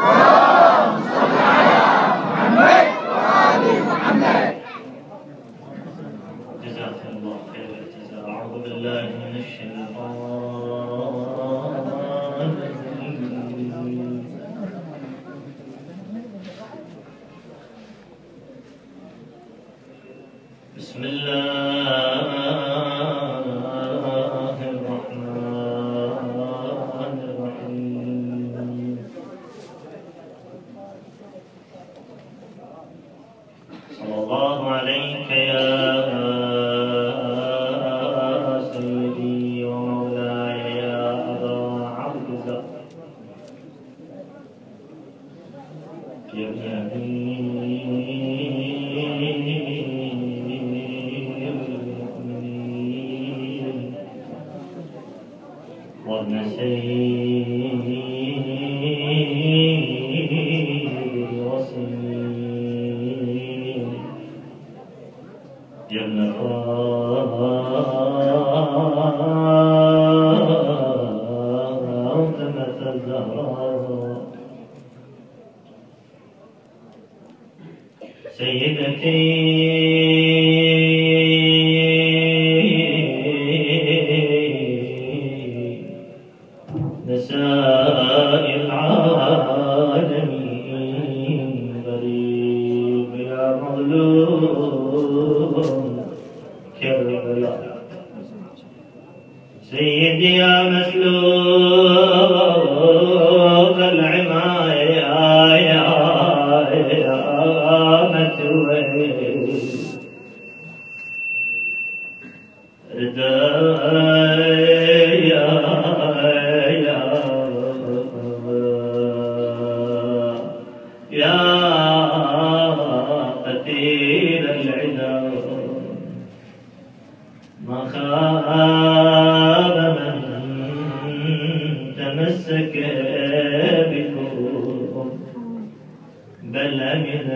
بسم الله الرحمن الرحيم. صلى الله عليك يا سيدي ومولاي يا أبا عبد الله يا وابن سيد وصيم يا ابن فاطمة الزهراء سيدتي نساء العالمين غريب يا مظلوم كربلاء سيدي يا مسلوب العماية يا متوي يا قتيل العدا ما خاب من تمسك بكم بل أمن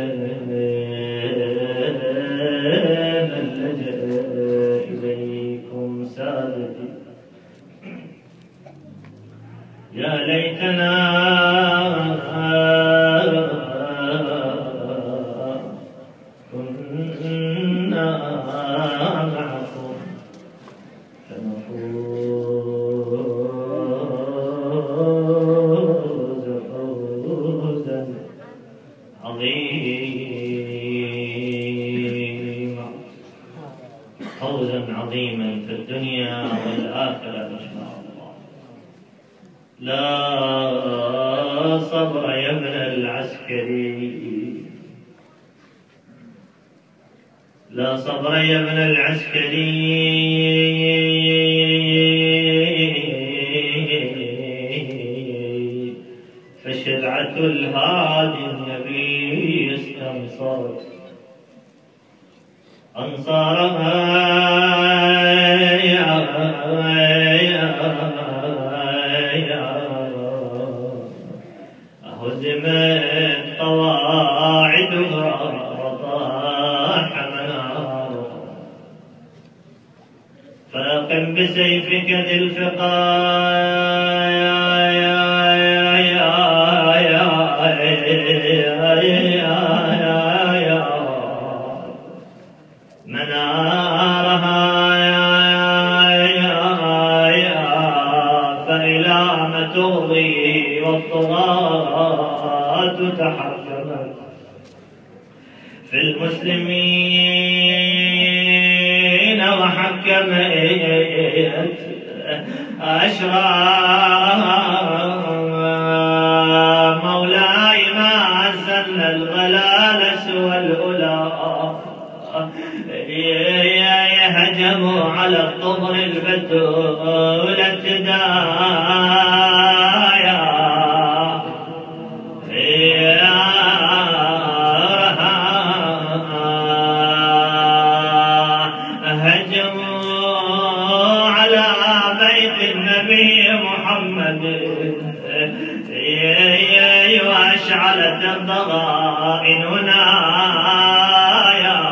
من لجأ إليكم سادتي يا ليتنا كنا معكم فنفوز فوزا عظيما فوزا عظيما في الدنيا والآخرة إن شاء الله. لا صبر يا ابن العسكري لا صبر يا ابن العسكري فشرعة الهادي النبي استنصرت أنصارها هزمت قواعدها وطاح منارها فاقم بسيفك ذي الفقايا منارها فإلى ما تغضي والطغاة تحكمت في المسلمين وحكمت أشرارها مولاي ما سن الغلال سوى الأولى يهجموا على الطهر البتول ابتدايا هجموا على بيت النبي محمد واشعلت الضغائن نايا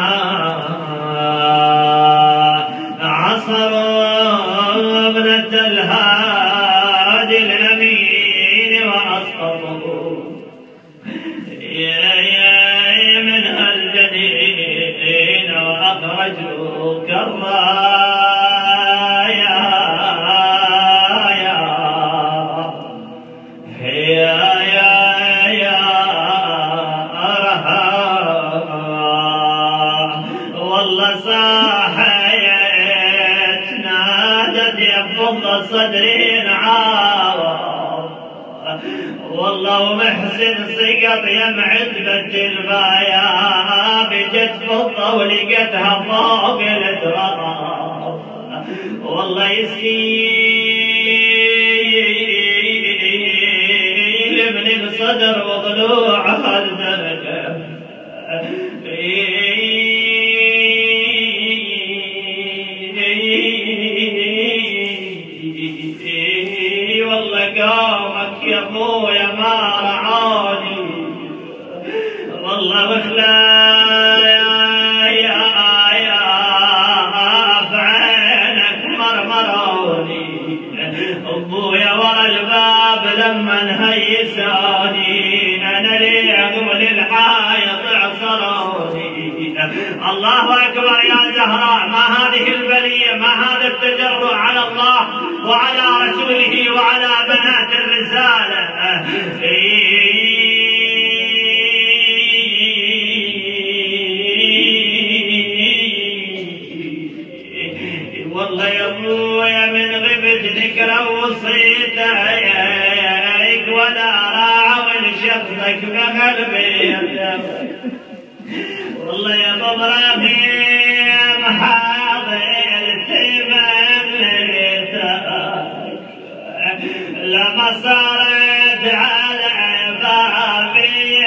عصروا ابنة الرايا والله صاحيت نادت يفض صدري نعاوى والله ومحسن سقط يمعد بالجلبايا بجت فضة ولقتها فوق التراب والله يسيل من الصدر وضلوعها الدرجة والله قومك يا ابويا ما رعوني والله وخلايا في عينك مرمروني ابويا ورا الباب لما انهيسوني انا لي اقول الحايط عصروني. الله اكبر يا زهراء، ما هذه البليه، ما هذا التجرؤ على الله وعلى رسوله وعلى بنات الرساله. والله يا ابويا من غبت ذكرى وصيتك ولا راعى شخصك بقلبي والله يا ابو ابراهيم حاضرت منيتك لما صارت على بابي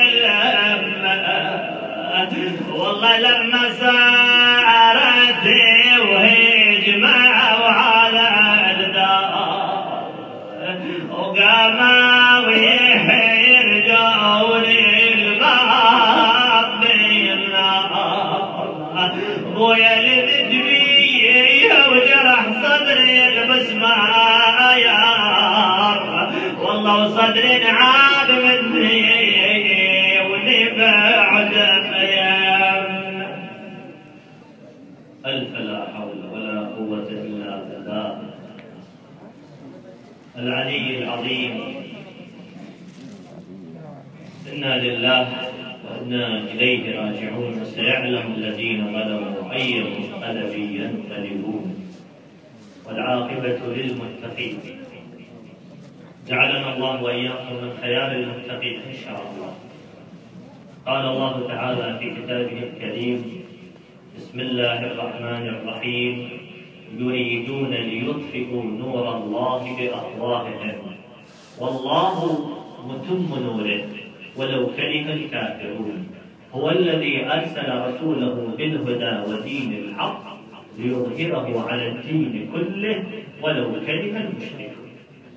والله لما صارت وهجمة وعلى الدار وقاموا يرجعون الباب بالنار ابويا لذت بي وجرح صدري المسمار والله وصدري انعاد مني واللي بعد ألف لا حول ولا قوة إلا بالله العلي العظيم. إنا لله وإنا إليه راجعون. وسيعلم الذين ظلموا أي منقلب ينقلبون والعاقبة للمتقين. جعلنا الله وإياكم من خيار المتقين إن شاء الله. قال الله تعالى في كتابه الكريم: بسم الله الرحمن الرحيم: يريدون ليطفئوا نور الله بأفواههم والله متم نوره ولو كره الكافرون. هو الذي أرسل رسوله بالهدى ودين الحق ليظهره على الدين كله ولو كره المشركون.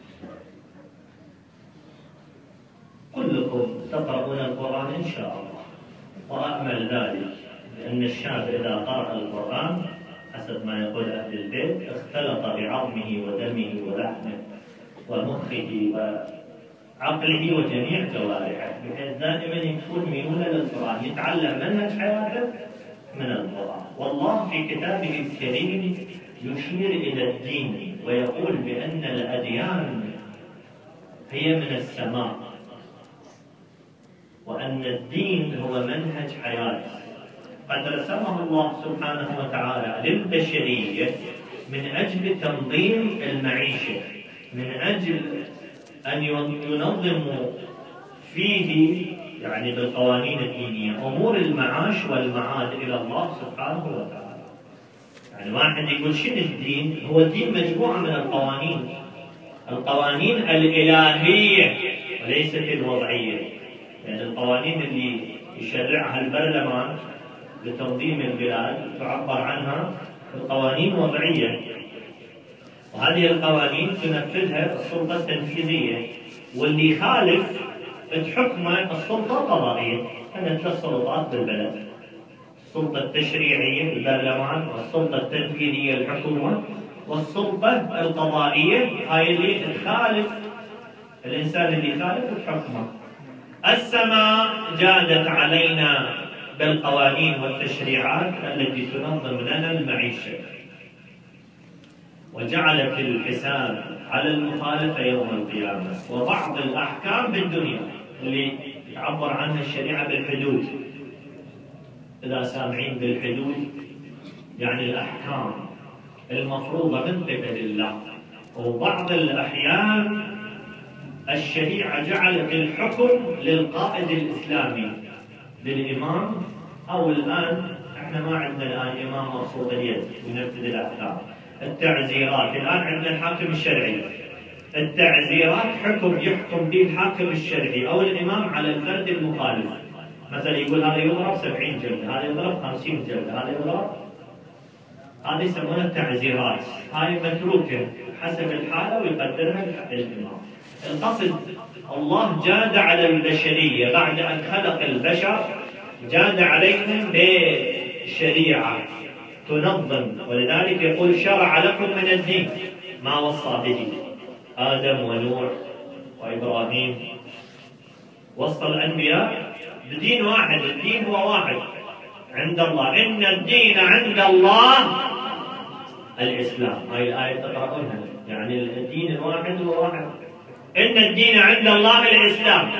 كلكم تقرؤون القرآن إن شاء الله، وأأمل ذلك لأن الشاب إذا قرأ القرآن حسب ما يقول أهل البيت اختلط بعظمه ودمه ولحمه ومخه وعقله وجميع جوارحه، بحيث دائما يكون ميولا للقرآن، يتعلم منهج حياته من القرآن. والله في كتابه الكريم يشير إلى الدين ويقول بأن الأديان هي من السماء، وأن الدين هو منهج حياة قد رسمه الله سبحانه وتعالى للبشرية من أجل تنظيم المعيشة، من أجل أن ينظموا فيه يعني بالقوانين الدينية أمور المعاش والمعاد إلى الله سبحانه وتعالى. يعني واحد يقول شنو الدين؟ هو الدين مجموعة من القوانين الإلهية وليست الوضعية. يعني القوانين اللي يشرعها البرلمان لتنظيم البلاد تعبر عنها القوانين وضعية، وهذه القوانين تنفذها السلطة التنفيذية، واللي يخالف تحكمه السلطة القضائية. هذه ثلاث سلطات بالبلد: السلطة التشريعية البرلمان، والسلطة التنفيذية الحكومة، والسلطة القضائية هاي اللي تخالف الإنسان اللي يخالف تحكمه. السماء جادت علينا بالقوانين والتشريعات التي تنظم لنا المعيشة، وجعلت الحساب على المخالفة يوم القيامة، وبعض الأحكام بالدنيا اللي تعبر عنها الشريعة بالحدود. إذا سامعين بالحدود يعني الأحكام المفروضة من قبل الله. وبعض الأحيان الشريعة جعلت الحكم للقائد الإسلامي، للإمام، أو الآن احنا ما عندنا الآن إمام مبسوط اليد ينفذ الأحكام. التعزيرات الآن عندنا الحاكم الشرعي، التعزيرات حكم يحكم به الحاكم الشرعي أو الإمام على الفرد المخالف. مثلا يقول هذا يضرب 70 جلدة، هذا يضرب 50 جلدة، هذا يضرب، هذه يسمونها التعزيرات. هاي متروكة حسب الحالة ويقدرها الإمام. القصد الله جاد على البشرية بعد أن خلق البشر، جاد عليهم بشريعة تنظم، ولذلك يقول شرع لكم من الدين ما وصى به آدم ونوح وإبراهيم. وصى الأنبياء بدين واحد، الدين هو واحد عند الله، إن الدين عند الله الإسلام. هاي الآية تقرأونها، يعني الدين الواحد هو واحد، إن الدين عند الله الإسلام.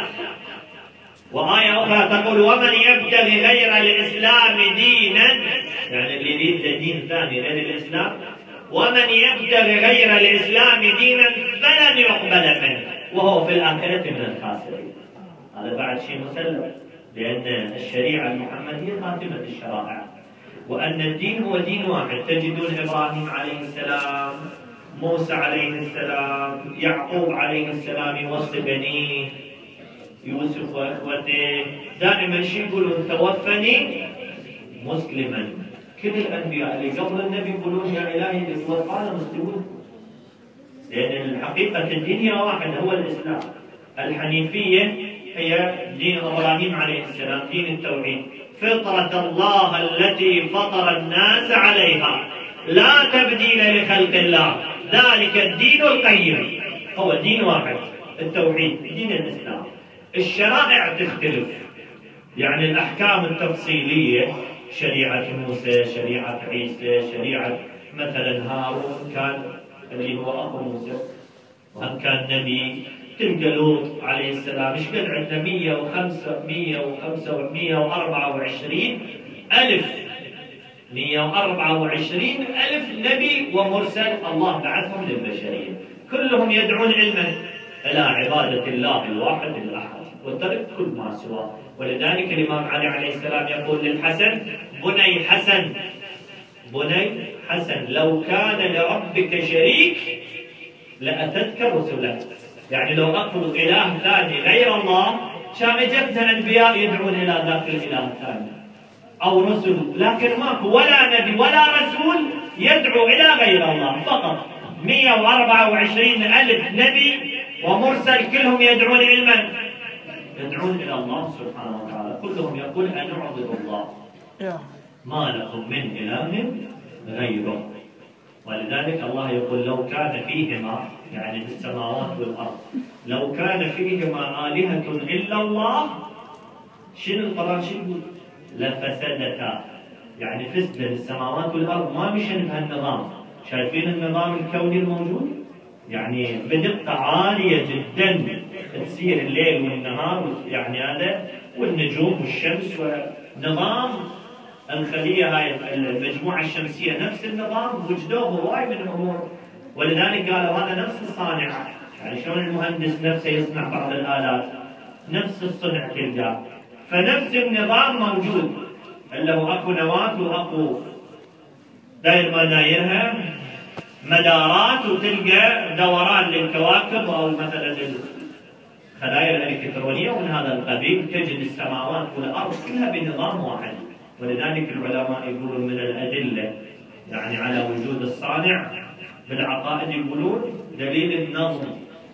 وآية أخرى تقول ومن يبتغي غير الإسلام دينا، يعني اللي يريد دين ثاني غير الإسلام، ومن يبتغي غير الإسلام دينا فلن يقبل منه وهو في الآخرة من الخاسرين. هذا بعد شيء مسلم، لأن الشريعة المحمدية خاتمة الشرائع، وأن الدين هو دين واحد. تجدون إبراهيم عليه السلام، موسى عليه السلام، يعقوب عليه السلام يوصي بنيه، يوسف وإخوته دائما شو يقولون؟ توفني مسلما. كل الأنبياء اللي قبل النبي يقولون يا إلهي توفانا مسلمون، لأن الحقيقة الدين هي واحد هو الإسلام. الحنيفية هي دين إبراهيم عليه السلام، دين التوحيد، فطرة الله التي فطر الناس عليها لا تبديل لخلق الله ذلك الدين القيم. هو دين واحد التوحيد، دين الإسلام. الشرائع تختلف، يعني الأحكام التفصيلية، شريعة موسى، شريعة عيسى، شريعة مثلا هارون كان اللي هو أخو موسى وهم كان نبي. تلقى لوط عليه السلام ايش قد عندنا 124 ألف نبي ومرسل الله بعثهم للبشرية، كلهم يدعون علما إلى عبادة الله الواحد الأحد وترك كل ما سواه. ولذلك الإمام علي عليه السلام يقول للحسن بني حسن، بني حسن لو كان لربك شريك لأتتك رسله. يعني لو أقول إله ثاني غير الله كان اجتنا أنبياء يدعون إلى ذاك الإله الثاني أو رسل، لكن ماكو ولا نبي ولا رسول يدعو إلى غير الله. فقط 124 ألف نبي ومرسل كلهم يدعون إلى من؟ يدعون إلى الله سبحانه وتعالى، كلهم يقول أن اعبدوا الله ما لكم من إله غيره. ولذلك الله يقول لو كان فيهما، يعني في السماوات والأرض، لو كان فيهما آلهة إلا الله، شنو القرآن شنو يقول؟ لفسدتا، يعني فسد السماوات والأرض، ما مشن بهالنظام. شايفين النظام الكوني الموجود؟ يعني بدقة عالية جدا تسير الليل والنهار، يعني هذا والنجوم والشمس ونظام الخلية، هاي المجموعة الشمسية نفس النظام، وجدوه هواي من الأمور. ولذلك قالوا هذا نفس الصانع، يعني شلون المهندس نفسه يصنع بعض الآلات، نفس الصنع تلقاه، فنفس النظام موجود، اللي هو أكو نواة وأكو داير ما دايرها مدارات، وتلقى دوران للكواكب أو مثلا الخلايا الإلكترونية ومن هذا القبيل. تجد السماوات والأرض كلها بنظام واحد. ولذلك العلماء يقولون من الأدلة يعني على وجود الصانع بالعقائد، يقولون دليل النظم.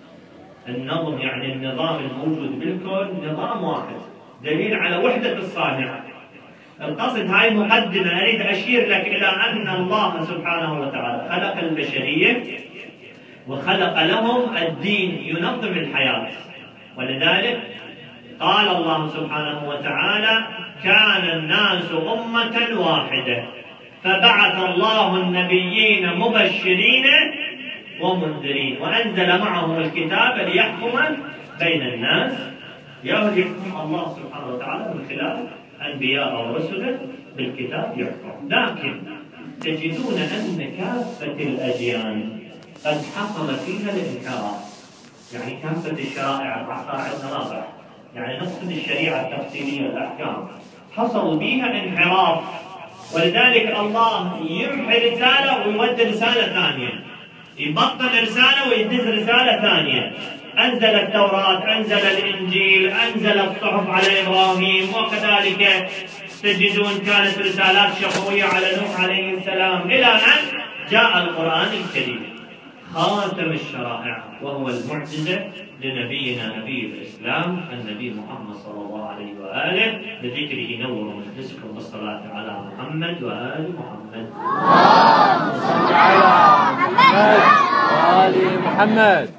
النظم يعني النظام الموجود بالكون نظام واحد، دليل على وحدة الصانع. القصد هاي مقدمة أريد أشير لك إلى أن الله سبحانه وتعالى خلق البشرية وخلق لهم الدين ينظم الحياة. ولذلك قال الله سبحانه وتعالى كان الناس أمة واحدة فبعث الله النبيين مبشرين ومنذرين وأنزل معهم الكتاب ليحكم بين الناس. يحكم الله سبحانه وتعالى من خلال أنبياء ورسله بالكتاب يحكم. لكن تجدون أن كافة الأديان قد حصل فيها الانحراف. يعني كافة الشرائع العصائر النظر، يعني نقصد الشريعة التفصيلية الأحكام حصل بها انحراف، ولذلك الله يمحي رسالة ويودي رسالة ثانية، يبطل رسالة ويدز رسالة ثانية. أنزل التوراة، أنزل الإنجيل، أنزل الصحف على إبراهيم، وكذلك تجدون كانت رسالات شفوية على نوح عليه السلام، إلى أن جاء القرآن الكريم خاتم الشرائع وهو المعجزة لنبينا نبي الإسلام النبي محمد صلى الله عليه وآله. بذكره نور مجلسكم بالصلاة على محمد وآل محمد. صل على محمد وآل محمد.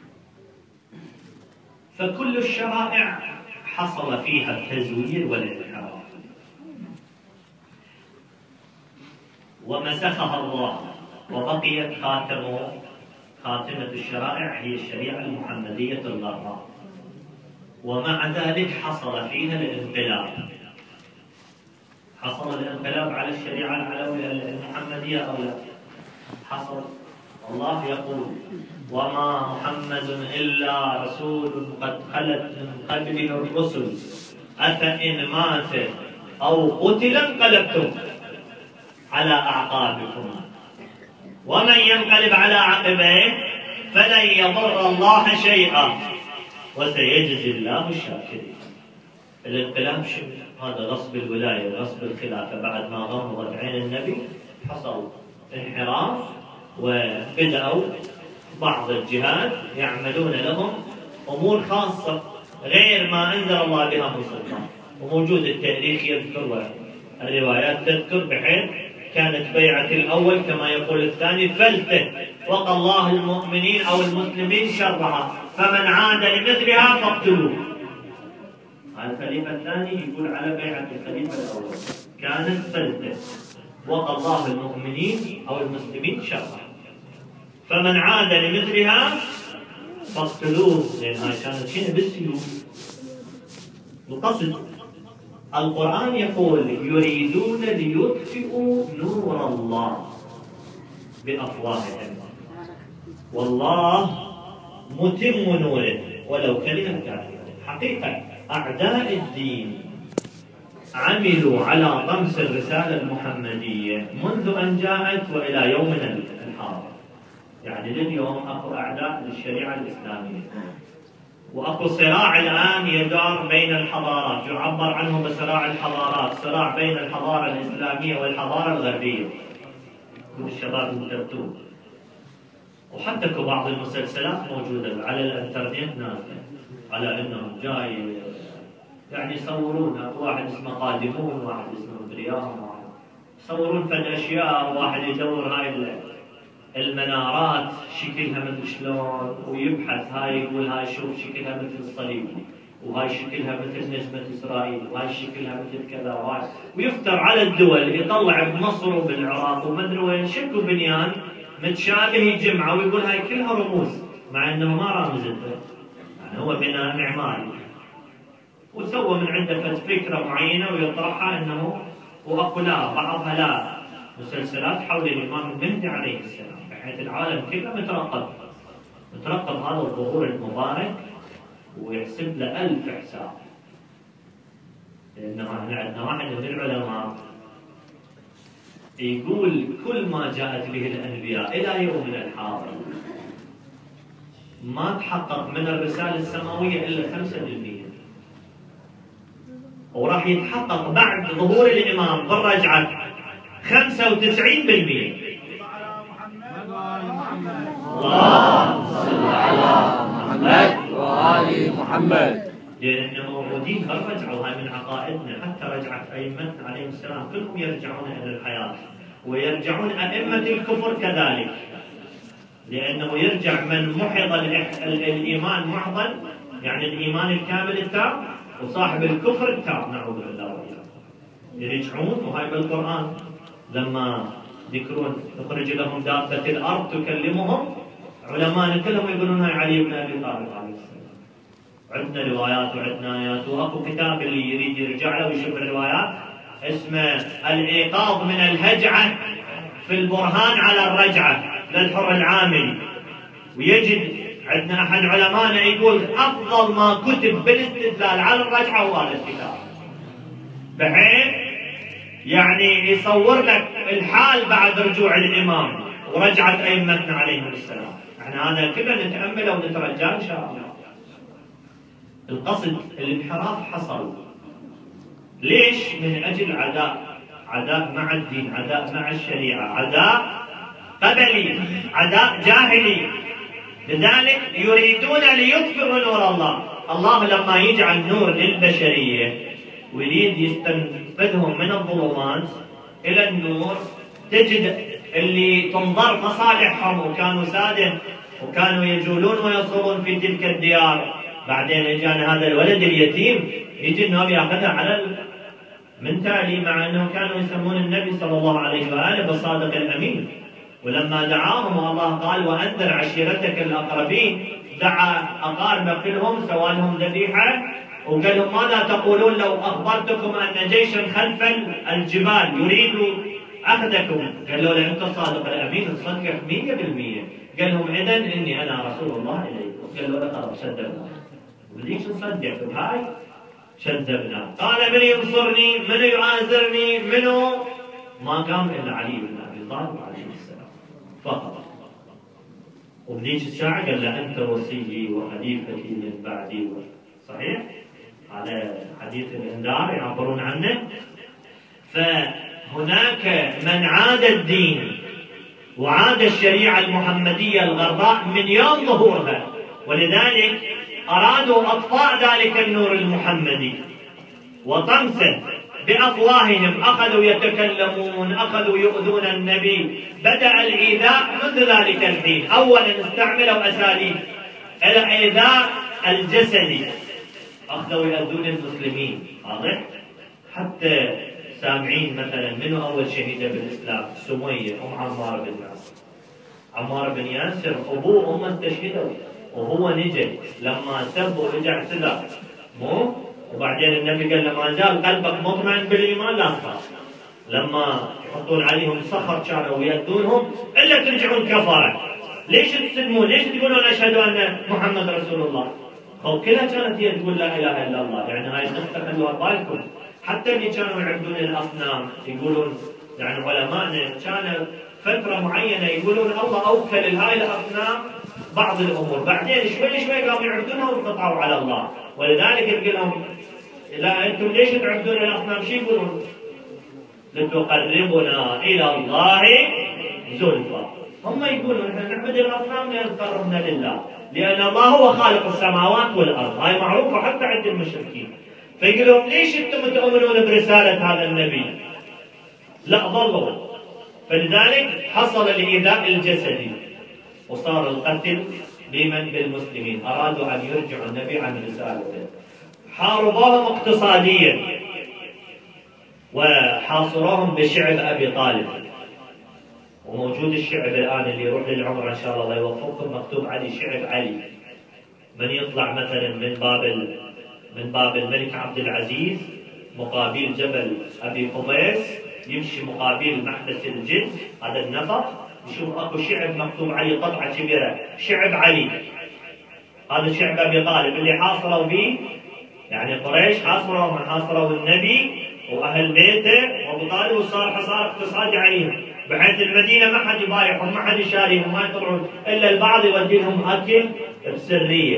فكل الشرائع حصل فيها التزوير والانحراف ومسخها الله، وبقيت خاتمة الشرائع هي الشريعة المحمدية الغراء. ومع ذلك حصل فيها الانقلاب، حصل الانقلاب على الشريعة العلوية المحمدية أو لا؟ حصل. الله يقول: وما محمد إلا رسول قد خلت من قبله الرسل أفإن مات أو قتل انقلبتم على أعقابكم ومن ينقلب على عقبيه فلن يضر الله شيئا وسيجزي الله الشاكرين. الانقلاب هذا غصب الولاية، غصب الخلافة. بعد ما غمضت عين النبي حصل انحراف، وبدأوا بعض الجهات يعملون لهم أمور خاصة غير ما أنزل الله بها من سلطان. وموجود التاريخ يذكر والروايات تذكر، بحيث كانت بيعة الأول كما يقول الثاني فلتة وقى الله المؤمنين أو المسلمين شرها فمن عاد لمثلها فاقتلوه. الخليفة الثاني يقول على بيعة الخليفة الأول كانت فلتة وقى الله المؤمنين أو المسلمين شرها فمن عاد لمثلها فاقتلوه، لأنها كانت هنا بالسيوف بقصد. القرآن يقول: يريدون ليطفئوا نور الله بأفواههم والله متم نوره ولو كره الكافرون. حقيقة أعداء الدين عملوا على طمس الرسالة المحمدية منذ أن جاءت وإلى يومنا الحاضر. يعني لليوم أكو أعداء للشريعة الإسلامية، وأكو صراع الآن يدار بين الحضارات، يعبر عنه بصراع الحضارات، صراع بين الحضارة الإسلامية والحضارة الغربية. والشباب مترتون، وحتى بعض المسلسلات موجودة على الانترنت نازلة على انهم جاي يعني يصورون. واحد اسمه قادمون، واحد اسمه بريام، واحد يصورون في الاشياء، واحد يدور هاي المنارات شكلها مثل شلون، ويبحث هاي يقول هاي شوف شكلها مثل الصليب، وهاي شكلها مثل نجمة إسرائيل، وهاي شكلها مثل كذا، وهاي ويفتر على الدول، يطلع بمصر وبالعراق ومدري وين شكل بنيان متشابه يجمعه ويقول هاي كلها رموز، مع انه ما رامزته، يعني هو بناء معماري وسوى من عنده فكرة معينة ويطرحها انه واكو لا بعضها لا مسلسلات حول الإمام المهدي عليه السلام، بحيث العالم كله مترقب هذا الظهور المبارك ويحسب له 1000 حساب. لأنه احنا عندنا واحد من العلماء يقول كل ما جاءت به الأنبياء إلى يومنا الحاضر ما تحقق من الرسالة السماوية إلا 5%، وراح يتحقق بعد ظهور الإمام بالرجعة 95%. اللهم صل على محمد وآل محمد. لأن موجودين هالرجعة، وهي من عقائدنا، حتى رجعت أئمتنا عليهم السلام كلهم يرجعون إلى الحياة، ويرجعون أئمة الكفر كذلك، لأنه يرجع من محض الإيمان محضا، يعني الإيمان الكامل التام، وصاحب الكفر التام، نعوذ بالله وإياكم. يرجعون. وهاي بالقرآن لما يذكرون تخرج لهم دابة الأرض تكلمهم، علماء كلهم يقولون هاي علي بن أبي طالب عليه السلام. عندنا روايات وعندنا آيات، وأكو كتاب اللي يريد يرجع له ويشوف الروايات اسمه الإيقاظ من الهجعة في البرهان على الرجعة للحر العاملي، ويجد عندنا أحد علمائنا يقول أفضل ما كتب بالاستدلال على الرجعة هو هذا الكتاب، بحيث يعني يصور لك الحال بعد رجوع الإمام ورجعة أئمتنا عليهم السلام. احنا هذا كله نتأمله ونترجاه إن شاء الله. القصد الانحراف حصل ليش؟ من أجل عداء مع الدين، عداء مع الشريعة، عداء قبلي، عداء جاهلي. لذلك يريدون ليطفئوا نور الله. الله لما يجعل نور للبشرية ويريد يستنفذهم من الظلمات إلى النور، تجد اللي تنظر مصالحهم وكانوا سادة وكانوا يجولون ويصورون في تلك الديار، بعدين اجانا هذا الولد اليتيم يجي انه ياخذها على من تالي، مع انهم كانوا يسمون النبي صلى الله عليه واله بالصادق الامين. ولما دعاهم الله قال وانذر عشيرتك الاقربين، دعا اقاربه كلهم سوى لهم ذبيحه وقال لهم ماذا تقولون لو اخبرتكم ان جيشا خلف الجبال يريد اخذكم؟ قالوا له انت الصادق الامين تصدق 100%. قال لهم اذا اني انا رسول الله اليكم. قالوا له خلاص صدقنا، وليش نصدق بهاي؟ شذبنا. قال من ينصرني؟ من يعازرني؟ منو؟ ما قام الا علي بن ابي طالب عليه السلام فقط. وبذيك الساعه قال له انت وصيي وخليفتي من بعدي. صحيح؟ هذا حديث الانذار يعبرون عنه. فهناك من عاد الدين وعاد الشريعه المحمديه الغراء من يوم ظهورها، ولذلك أرادوا أطفاء ذلك النور المحمدي وطمسه بأفواههم. أخذوا يتكلمون، أخذوا يؤذون النبي، بدأ الإيذاء منذ ذلك الحين. أولا استعملوا أساليب الإيذاء الجسدي، أخذوا يؤذون المسلمين، واضح؟ حتى سامعين مثلا منو أول شهيدة بالإسلام؟ سمية أم عمار بن ياسر. عمار بن ياسر أبوه وأمه استشهدوا، وهو نجي لما سب ورجع اعتذر، مو؟ وبعدين النبي قال له ما زال قلبك مطمئن بالايمان لا تخاف. لما يحطون عليهم صخر كانوا ويأذونهم الا ترجعون كفره. ليش تسلمون؟ ليش تقولون اشهد ان محمد رسول الله؟ هو كلها كانت هي تقول لا اله الا الله. يعني هاي النقطه خلوها بالكم. حتى اللي كانوا يعبدون الاصنام يقولون، يعني علمائنا كانوا فتره معينه يقولون الله اوكل هاي الاصنام بعض الامور، بعدين شوي شوي قاموا يعبدونها وانقطعوا على الله. ولذلك يقول لهم لا انتم ليش تعبدون الاصنام؟ شو يقولون؟ لتقربنا الى الله زلفى. هم يقولون احنا نعبد الاصنام لتقربنا لله، لان الله هو خالق السماوات والارض. هاي معروفه حتى عند المشركين. فيقول لهم ليش انتم تؤمنون برساله هذا النبي؟ لا ضلوا. فلذلك حصل الايذاء الجسدي وصار القتل بمن؟ بالمسلمين. أرادوا أن يرجعوا النبي عن رسالته. حاربوهم اقتصاديا وحاصروهم بشعب أبي طالب. وموجود الشعب الآن اللي يروح للعمرة إن شاء الله يوفقكم مكتوب عليه شعب علي. من يطلع مثلا من باب الملك عبد العزيز مقابل جبل أبي قبيس، يمشي مقابل محدث الجد هذا النفق، يشوف اكو شعب مكتوب عليه قطعه كبيره شعب علي. هذا شعب ابي طالب اللي حاصروا به، يعني قريش حاصروا النبي واهل بيته وابو طالب، وصار حصار اقتصادي عليهم، بحيث المدينه ما حد يبايعهم، ما حد يشاريهم، ما يطلعون الا البعض يودي لهم اكل بسريه.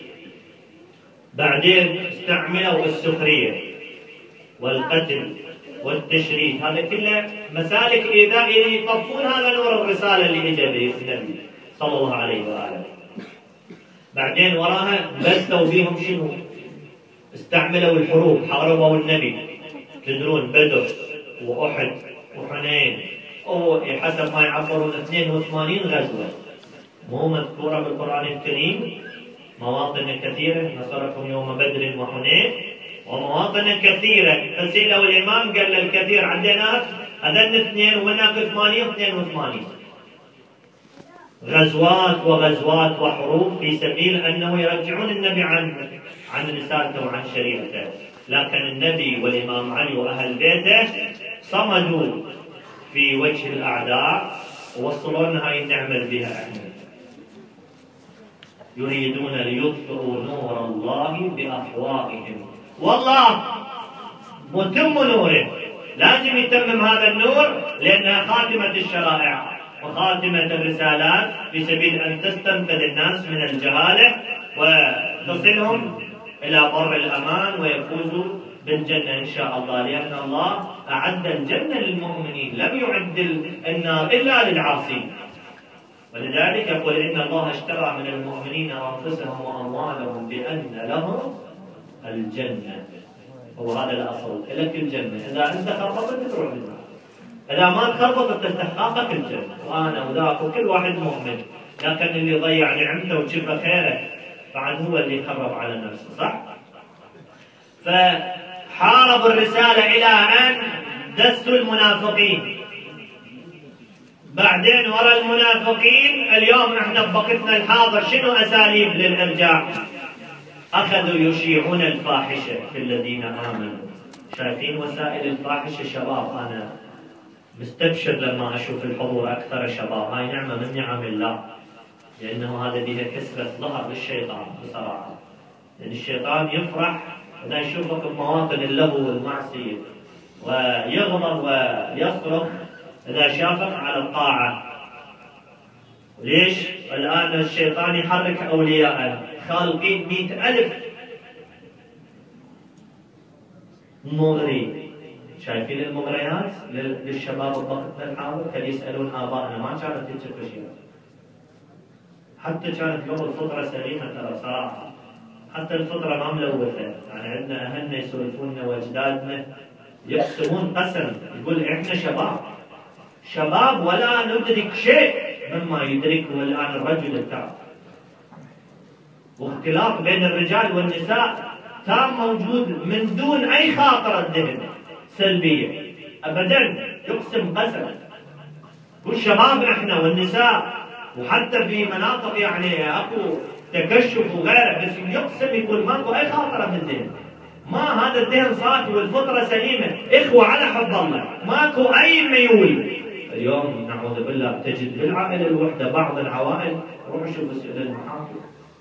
بعدين استعملوا السخريه والقتل والتشريد، هذا كله مسالك ايذاء يطفون هذا نور الرساله اللي اجى به النبي صلى الله عليه واله. بعدين وراها بثوا بهم شنو؟ استعملوا الحروب، حاربوا النبي. تدرون بدر واحد وحنين حسب ما يعبرون 82 غزوه، مو مذكوره بالقران الكريم، مواطن كثيره، نصركم يوم بدر وحنين. ومواطن كثيرة. فسئلوا الإمام قال الكثير عندنا هذن 2 وهناك 82 غزوات وغزوات وحروب في سبيل أنه يرجعون النبي عن رسالته وعن شريعته. لكن النبي والإمام علي وأهل بيته صمدوا في وجه الأعداء ووصلوا لنا هاي نعمل بها احنا. يريدون ليطفئوا نور الله بأفواههم، والله متم نوره، لازم يتمم هذا النور لأنها خاتمة الشرائع وخاتمة الرسالات في سبيل أن تستنقذ الناس من الجهالة وتصلهم إلى بر الأمان ويفوزوا بالجنة إن شاء الله، لأن الله أعد الجنة للمؤمنين، لم يعد النار إلا للعاصين. ولذلك يقول إن الله اشترى من المؤمنين أنفسهم وأموالهم بأن لهم الجنة. هو هذا الأصل، لك الجنة. إذا أنت خربطت تروح للنار، إذا ما تخربطت تستحقك الجنة، وأنا وذاك وكل واحد مؤمن. لكن اللي ضيع نعمته وشفى خيره بعد هو اللي خرب على نفسه، صح؟ فحاربوا الرسالة إلى أن دسوا المنافقين. بعدين وراء المنافقين اليوم احنا بوقتنا الحاضر شنو أساليب للإرجاع؟ أخذوا يشيعون الفاحشة في الذين آمنوا. شايفين وسائل الفاحشة شباب؟ أنا مستبشر لما أشوف الحضور أكثر شباب. هاي نعمة من نعم الله، لأنه هذا بها كسرة ظهر للشيطان بصراحة. لأن الشيطان يفرح إذا يشوفك بمواطن اللهو والمعصية، ويغضب ويصرخ إذا شافك على الطاعة. ليش؟ الآن الشيطان يحرك أولياءه خالقين 100,000 مغري. شايفين المغريات للشباب بوقتنا الحاضر؟ كانوا يسألون آبائنا ما كانت تجيب أشياء، حتى كانت قبل فطرة سليمة ترى صراحة، حتى الفطرة ما ملوثة. يعني عندنا أهلنا يسولفوننا وأجدادنا يقسمون قسم، يقول إحنا شباب ولا ندرك شيء مما يدركه الآن الرجل التام. واختلاط بين الرجال والنساء تام موجود من دون أي خاطرة ذهن سلبية أبدا. يقسم قسم، والشباب احنا والنساء، وحتى في مناطق يعني اكو تكشف وغيره، بس يقسم يقول ماكو اي خاطره بالذهن، ما هذا الذهن صافي والفطره سليمه، اخوه على حب الله، ماكو اي ميول. اليوم نعوذ بالله تجد بالعائله الوحده بعض العوائل، روحوا شوفوا سؤال المحاكم،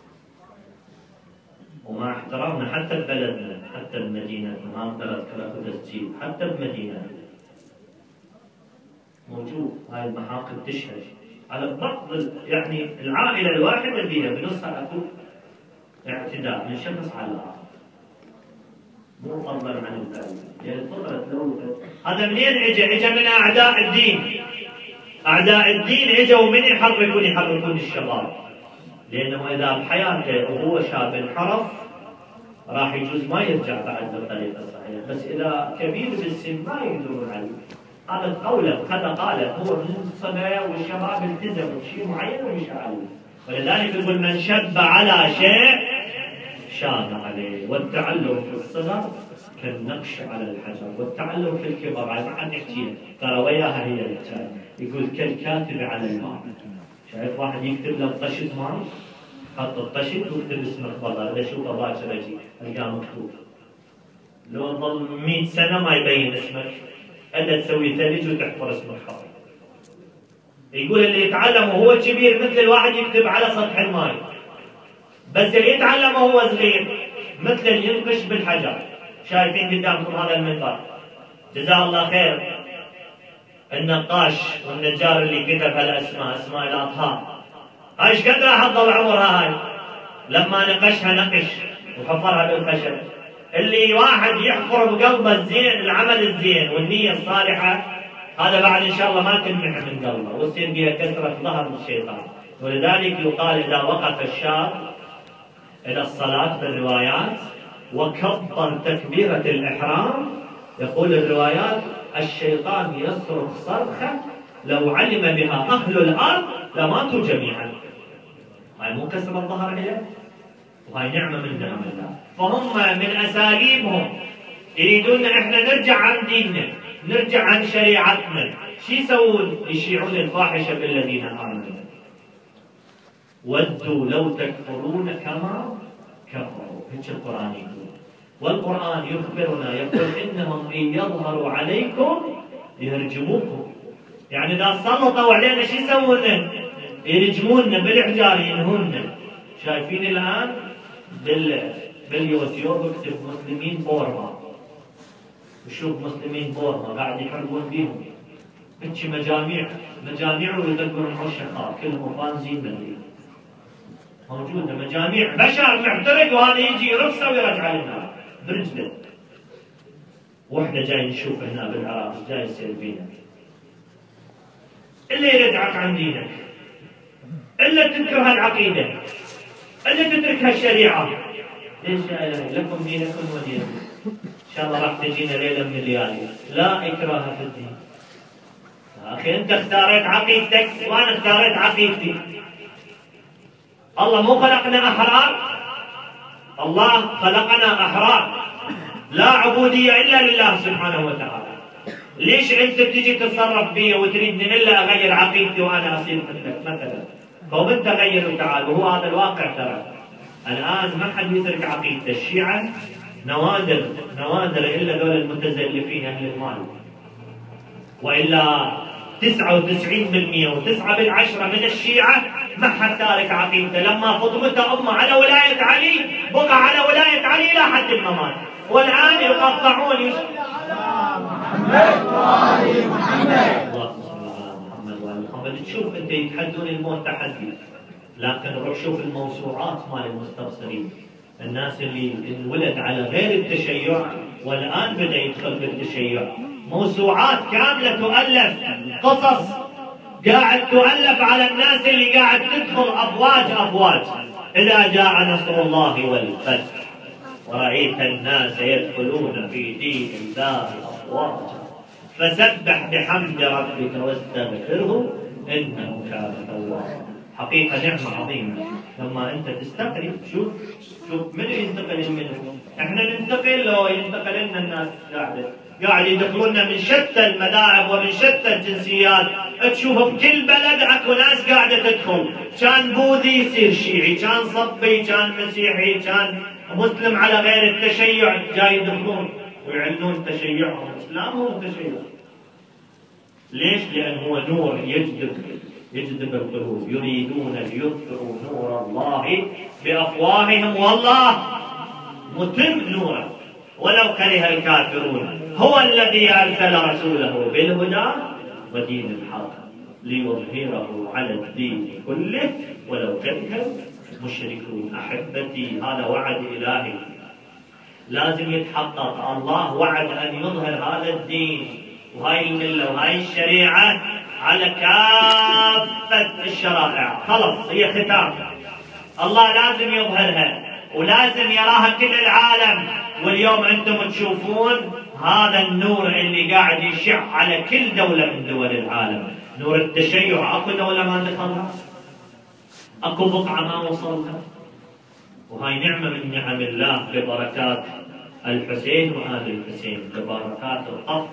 ومع احترامنا حتى ببلدنا حتى بمدينتنا، ما اقدر اذكر اخذ تسجيل، حتى بمدينتنا موجود هاي المحاكم تشهد على بعض يعني العائله الواحده بها بنصها اكو اعتداء من شخص على الاخر، مو فضلا عن الباقي. يعني الفطره تلوثت. هذا منين اجى من اعداء الدين. اعداء الدين اجوا ومن يحركون الشباب، لانه اذا بحياته وهو شاب انحرف راح يجوز ما يرجع بعد بالطريقه الصحيحه، بس اذا كبير بالسن ما يقدرون عليه. هذا قوله قال هو من الصبايا والشباب التزموا بشيء معين ومش عليه. ولذلك يقول من شب على شيء شاب عليه، والتعلم في الصغر كالنقش على الحجر، والتعلم في الكبر ما حد يحكيها ترى وياها هي الحكايه. يقول كالكاتب على الماء. شايف واحد يكتب له طشت ماي، حط الطشت واكتب اسمك برا، اذا شوفه باكر اجي القاه مكتوب. لو ظل 100 سنه ما يبين اسمك، أنت تسوي ثلج وتحفر اسمك خطأ. يقول اللي يتعلم وهو كبير مثل الواحد يكتب على سطح الماء، بس اللي يتعلم وهو صغير مثل اللي ينقش بالحجر. شايفين قدامكم هذا المنبر، جزاه الله خير النقاش والنجار اللي كتب هالاسماء، اسماء الاطهار. هاي ايش قد راح تضل عمرها هاي لما نقشها نقش وحفرها بالخشب. اللي واحد يحفر بقلبه الزين، العمل الزين والنية الصالحة، هذا بعد إن شاء الله ما تنمح من قلبه وتصير بها كثرة ظهر الشيطان. ولذلك يقال إذا وقف الشاب إلى الصلاة بالروايات وكبر تكبيرة الإحرام، يقول الروايات الشيطان يصرخ صرخة لو علم بها أهل الأرض لماتوا جميعا. هاي مو كسر الظهر هي، وهاي نعمة من نعم الله. فهم من أساليبهم يريدون احنا نرجع عن ديننا، نرجع عن شريعتنا. شو يسوون؟ يشيعون الفاحشة بالذين آمنوا. ودوا لو تكفرون كما كفروا. هيك القرآن يقول. والقرآن يخبرنا يقول إنهم إن يظهروا عليكم يرجموكم. يعني إذا سلطوا علينا شو يسوون؟ يرجموننا بالحجار، ينهوننا. شايفين الآن باليوتيوب اكتب مسلمين بورما، وشوف مسلمين بورما قاعد يحرقون بيهم. هيك مجاميع ويدقون الشخار كلهم فانزين مدري موجوده، مجاميع بشر محترق، وهذا يجي يرفسه ويرجع لنا برجله. وحده جاي نشوف هنا بالعراق جاي يصير بينا. اللي يردعك عن دينك، الا تنكر هالعقيده، الا تترك هالشريعه. ليش يا الهي؟ لكم دينكم ودينكم. ان شاء الله راح تجينا ليله من الليالي. لا اكراه في الدين. يا اخي انت اختاريت عقيدتك وانا اختاريت عقيدتي. الله مو خلقنا احرار؟ الله خلقنا احرار، لا عبوديه الا لله سبحانه وتعالى. ليش انت تجي تتصرف بي وتريدني الا اغير عقيدتي وانا اصير مثلك مثلا؟ قوم انت غير وتعال، وهو هذا الواقع. ترى الان ما حد يترك عقيدته. الشيعه نوادر الا دول المتزلفين اهل المال، والا 99% و9 من الشيعه ما حد تارك عقيدته. لما فطمته امه على ولايه علي بقى على ولايه علي الى حد الممات، والان يقطعون محمد وآل محمد. اللهم صل على محمد وآل محمد. تشوف انت يتحدون الموت تحدي، لكن روح شوف الموسوعات مال المستبصرين، الناس اللي انولد على غير التشيع والان بدا يدخل بالتشيع. موسوعات كامله تؤلف، قصص قاعد تؤلف على الناس اللي قاعد تدخل افواج. اذا جاء نصر الله والفتح ورأيت الناس يدخلون في دين الله أفواجا فسبح بحمد ربك واستغفره إنه كان توابا. حقيقة نعمة عظيمة لما أنت تستقل. شوف من ينتقل منه. احنا ننتقل لو ينتقل لنا الناس قاعد يدخلون من شتى المذاهب ومن شتى الجنسيات. تشوف بكل بلد اكو ناس قاعدة تدخل، كان بوذي يصير شيعي، كان صبي، كان مسيحي، كان مسلم على غير التشيع، جاي يدخلون ويعلنون تشيعهم اسلامهم تشيع. ليش؟ لان هو نور يجذب القلوب. يريدون ليطفئوا نور الله بافواههم والله متم نوره ولو كره الكافرون. هو الذي ارسل رسوله بالهدى ودين الحق ليظهره على الدين كله ولو كره المشركون. احبتي هذا وعد الهي لازم يتحقق. الله وعد ان يظهر هذا الدين وهاي المله وهاي الشريعه على كافه الشرائع. خلص هي ختام. الله لازم يظهرها ولازم يراها كل العالم. واليوم انتم تشوفون هذا النور اللي قاعد يشع على كل دولة من دول العالم. نور التشيع اكو دولة ما دخلها، اكو بقعة ما وصلها. وهاي نعمة من نعم الله ببركات الحسين وآل الحسين، ببركات القف.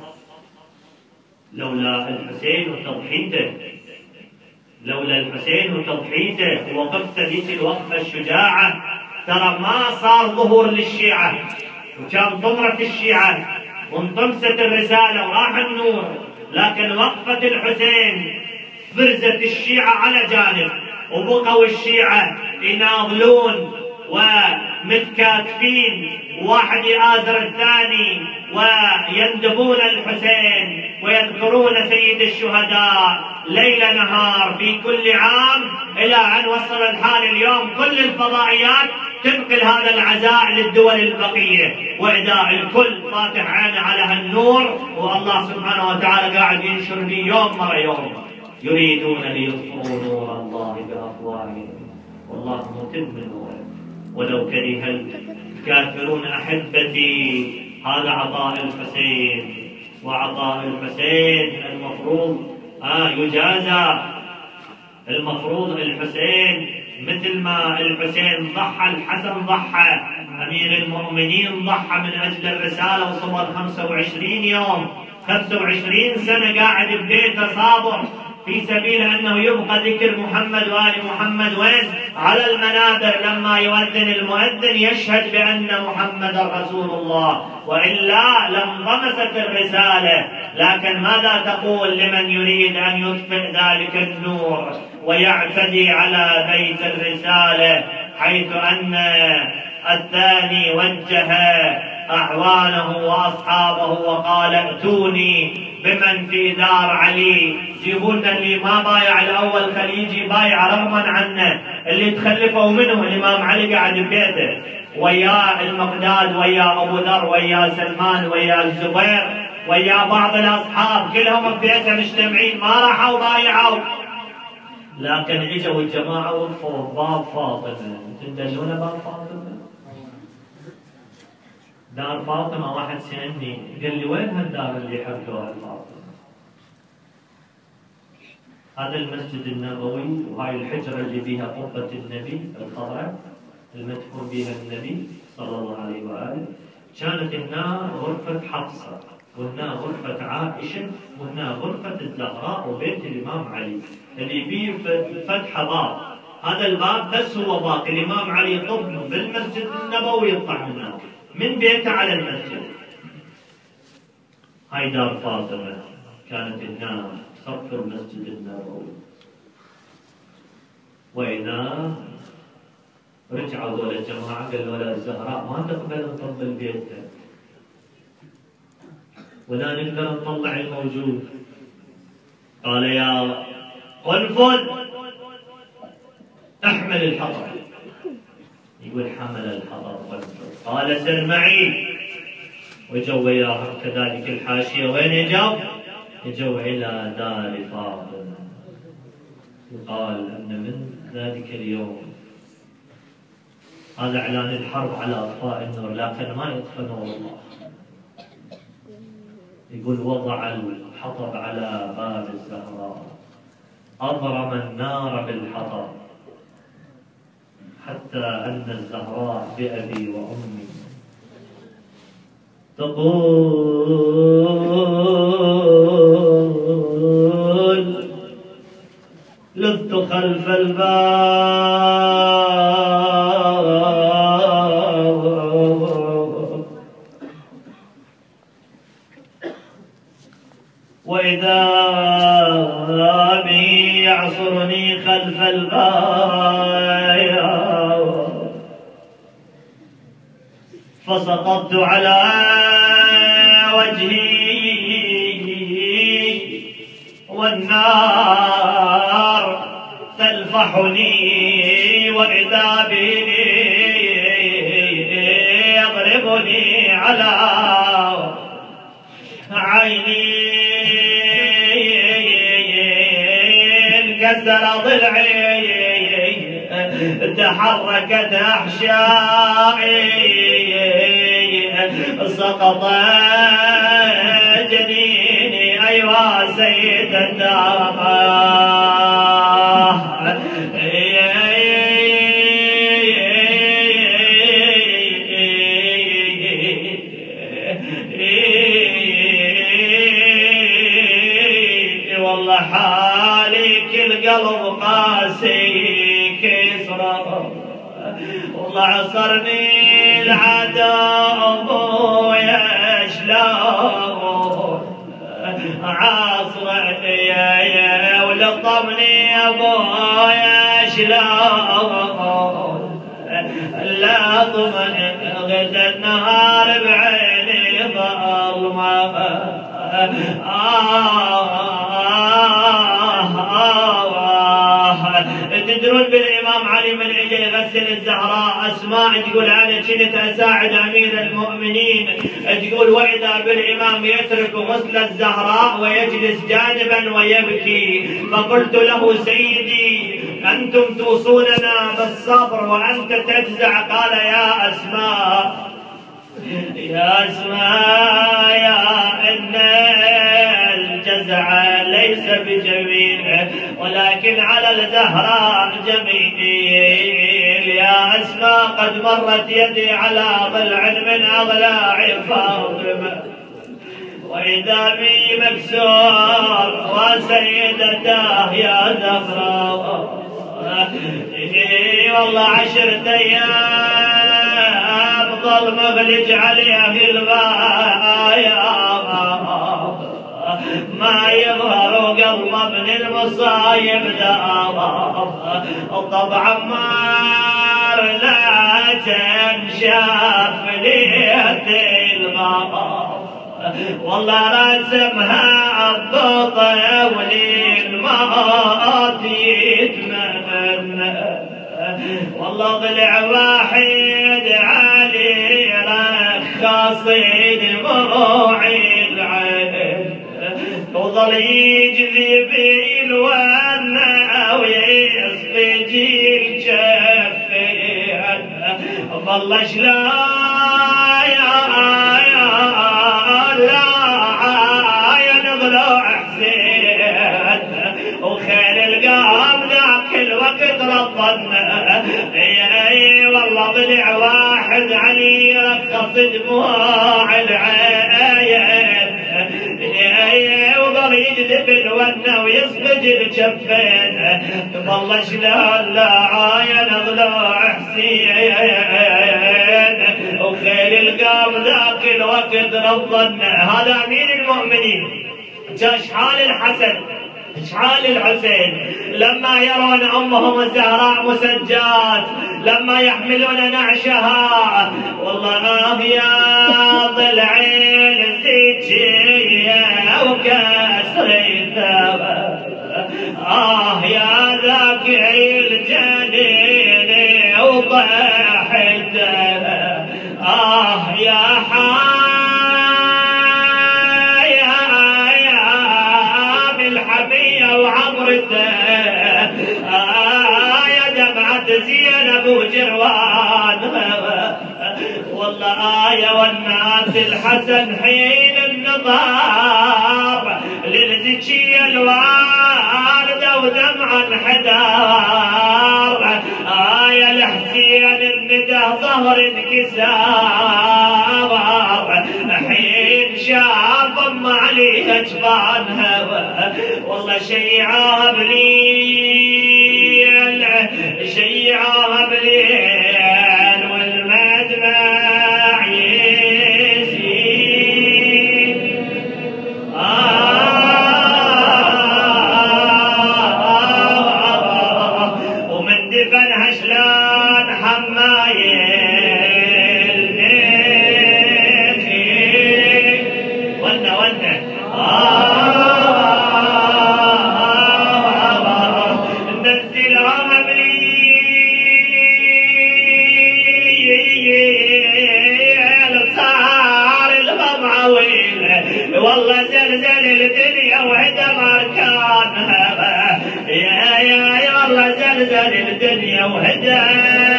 لولا الحسين وتضحيته، لولا الحسين وتضحيته ووقفت ذيك الوقفة الشجاعة ترى ما صار ظهور للشيعة، وكان ضمرت الشيعة وانطمست الرسالة وراح النور. لكن وقفة الحسين فرزت الشيعة على جانب، وبقوا الشيعة يناضلون ومتكاتفين، واحد يآزر الثاني ويندبون الحسين ويذكرون سيد الشهداء ليل نهار في كل عام، إلى أن وصل الحال اليوم كل الفضائيات تنقل هذا العزاء للدول البقية، وإذا الكل فاتح عينه على هالنور والله سبحانه وتعالى قاعد ينشر لي يوم مرة يوم. يريدون ليطفئوا نور الله بأفواههم والله متم نوره ولو كره الكافرون. أحبتي هذا عطاء الحسين، وعطاء الحسين المفروض يجازى. المفروض الحسين مثل ما الحسين ضحى، الحسن ضحى، أمير المؤمنين ضحى من أجل الرسالة وصبر 25 يوم، 25 سنة قاعد ببيته صابر في سبيل أنه يبقى ذكر محمد وآل محمد. وين؟ على المنابر لما يؤذن المؤذن يشهد بأن محمد رسول الله، وإلا لانضمست الرسالة. لكن ماذا تقول لمن يريد أن يطفئ ذلك النور ويعتدي على بيت الرسالة، حيث أن الثاني وجه أعوانه وأصحابه وقال ائتوني بمن في دار علي، جيبون اللي ما بايع الأول خليجي بايع رغما عنه، اللي تخلفوا منه الإمام علي قاعد ببيته ويا المقداد ويا أبو ذر ويا سلمان ويا الزبير ويا بعض الأصحاب كلهم ببيته مجتمعين، ما راحوا بايعوا. لكن اجوا الجماعة وقفوا باب فاطمة، تدلون باب فاطمة؟ دار فاطمة. واحد سألني قال لي وين هالدار اللي حبتوها فاطمة؟ هذا المسجد النبوي وهاي الحجرة اللي فيها قبة النبي الخضراء المدفون بها النبي صلى الله عليه وآله، كانت هنا غرفة حفصة وهنا غرفة عائشة وهنا غرفة الزهراء وبيت الإمام علي اللي فيه فتح باب. هذا الباب بس هو باقي، الإمام علي يطب بالمسجد النبوي يطلع منه من بيته على المسجد. هاي دار فاطمة كانت هنا صف المسجد النبوي. وإذا رجعوا ذول الجماعة قالوا لا الزهراء ما تقبل نطبل بيتها ولا نقدر نطلع الموجود. قال يا قنفذ احمل الحطب. يقول حمل الحطب قنفذ. قال سر معي. وجوا وياهم كذلك الحاشية. وين يجوا؟ يجوا إلى دار فاطمة. يقال أن من ذلك اليوم هذا إعلان الحرب على أطفاء النور، لكن ما يطفى نور الله. يقول وضع الحطب على باب الزهراء، أضرم النار بالحطب حتى أن الزهراء بأبي وأمي تقول لذت خلف الباب وإذا بي يعصرني خلف الباب فسقطت على وجهي والنار تلفحني وإذا بي يضربني على عيني كسر ضلعي تحركت أحشائي سقط جنيني أيوا سيد والله حالي كل قلب قاسي كسره والله عصرني العدو يا شلون عاصره يا ولطمني ابويا شلون لا ضمن غدا النهار بعيني ظلمه تدرون بالإمام علي من اجى يغسل الزهراء أسماء تقول أنا كنت أساعد أمير المؤمنين، تقول وإذا بالإمام يترك غسل الزهراء ويجلس جانبا ويبكي، فقلت له سيدي أنتم توصوننا بالصبر وأنت تجزع. قال يا أسماء يا اسماء يا إن الجزع ليس بجميل ولكن على الزهراء جميل. يا اسماء قد مرت يدي على ضلع من أضلاع فاطمة وإذا بي مكسور وسيدتاه يا زهراء. والله 10 أيام ظل مغلج عليه الغاية ما يظهر قلبه من المصايب دار. طبعا مار لا تنشاف ليدي الغار والله رسمها الضوطة وللموت يتمنى. والله ضلع واحد علي رخص دموع العين وظل يجذب الونا ويصفجي الجفين. والله شلا وخيل القام ذاك الوقت رضنا. والله ضلع واحد علي رخص دموع العين وظل يجذب الونه ويصفج الجفين. والله شلون لا عاين ضلوع حسين وخيل القام ذاك الوقت رضنا. هذا امير المؤمنين. اشحال الحسن اشحال الحسين لما يرون امهم الزهراء مسجات لما يحملون نعشها. والله يا ضلعين الزكيه وكسر الثوى يا ذاك الجنين وضح الدم يا يا دمعة زينب وجروان. والله يا والناس الحسن حين النظار للزكية الواردة ودمع انحدار. يا الحسين الندى ظهر انكسار حين شاف ام علي اجفانها. والله شيعها بليل شيعها بليل والمدمع يزيد. ومن دفنها شلون حمايل ونا والله زلزل الدنيا وهدم اركانها. يا والله زلزل الدنيا وهدم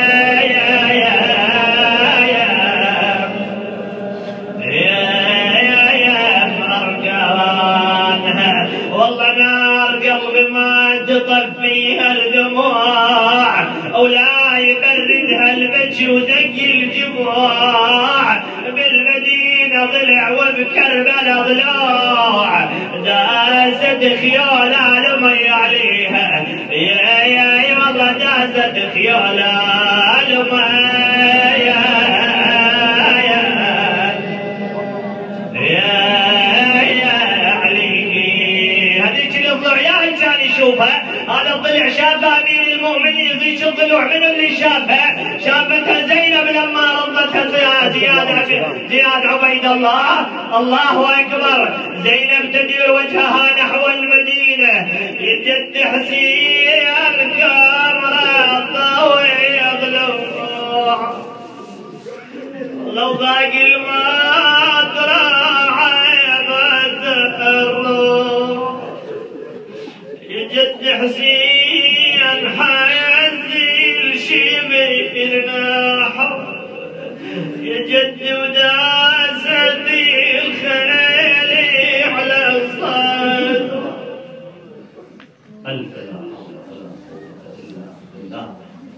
اركانها. والله نار قلبي ما تطف فيها الدموع ولا يبردها البكي ودق الجموع. بالمدينة ضلع وبكربلاء ضلوع داست خيول المي عليها. يا والله داست خيول المي هذيك الضلوع يا كان يشوفها. هذا الضلع شافها امير المؤمنين. ذيك الضلوع من اللي شافها؟ شافتها زينب لما رضتها زياد عبيد الله. الله اكبر. زينب تدير وجهها نحو المدينه. الجد حسين الكامره الضوء يضلوع لو ضاق المطرح عيبت الروح. الجد حسين حيزي الشبير ناحر يا جد ودا خلفه لا حول ولا قوة إلا بالله.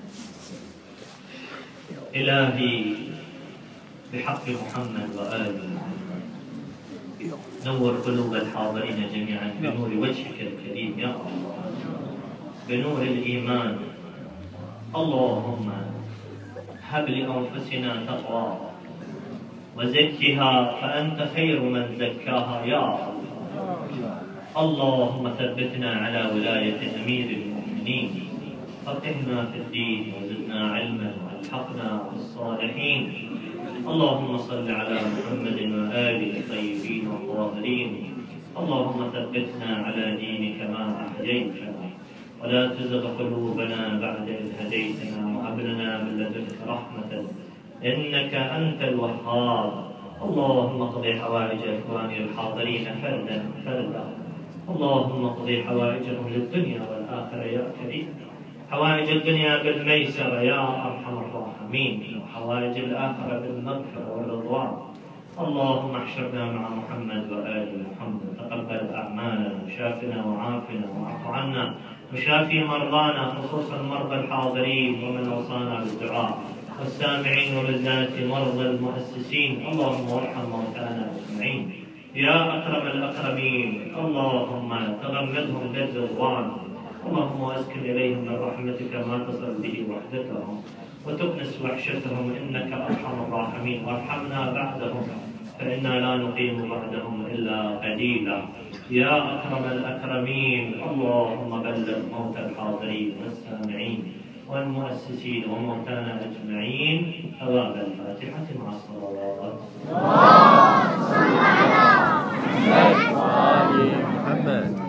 إلهي بحق محمد وآل محمد نور قلوب الحاضرين جميعا بنور وجهك الكريم يا الله، بنور الإيمان. اللهم هب لأنفسنا تقوى وزكها فأنت خير من زكاها يا الله. اللهم ثبتنا على ولاية أمير المؤمنين، فقهنا في الدين وزدنا علما والحقنا بالصالحين. اللهم صل على محمد وآله الطيبين الطاهرين. اللهم ثبتنا على دينك ما أحييتنا ولا تزغ قلوبنا بعد إذ هديتنا وهب لنا من لدنك رحمة إنك أنت الوهاب. اللهم اقض حوائج إخواني الحاضرين فردا فردا. اللهم اقض حوائجهم للدنيا والآخرة يا كريم. حوائج الدنيا بالميسر يا أرحم الراحمين، وحوائج الآخرة بالمغفرة والرضوان. اللهم احشرنا مع محمد وآل محمد. تقبل أعمالنا وشافنا وعافنا واعف عنا وشافي مرضانا، خصوصا مرضى الحاضرين ومن أوصانا بالدعاء والسامعين وبالذات مرضى المؤسسين. اللهم ارحم موتانا أجمعين يا أكرم الأكرمين. اللهم تغمدهم بالرضوان. اللهم اسكن إليهم من رحمتك ما تصل به وحدتهم وتؤنس وحشتهم إنك أرحم الراحمين. وارحمنا بعدهم فإنا لا نقيم بعدهم إلا قليلا يا أكرم الأكرمين. اللهم بلغ موتى الحاضرين والسامعين والمؤسسين وموتانا أجمعين ثواب الفاتحة مع الصلوات. اللهم صل على محمد وآل محمد.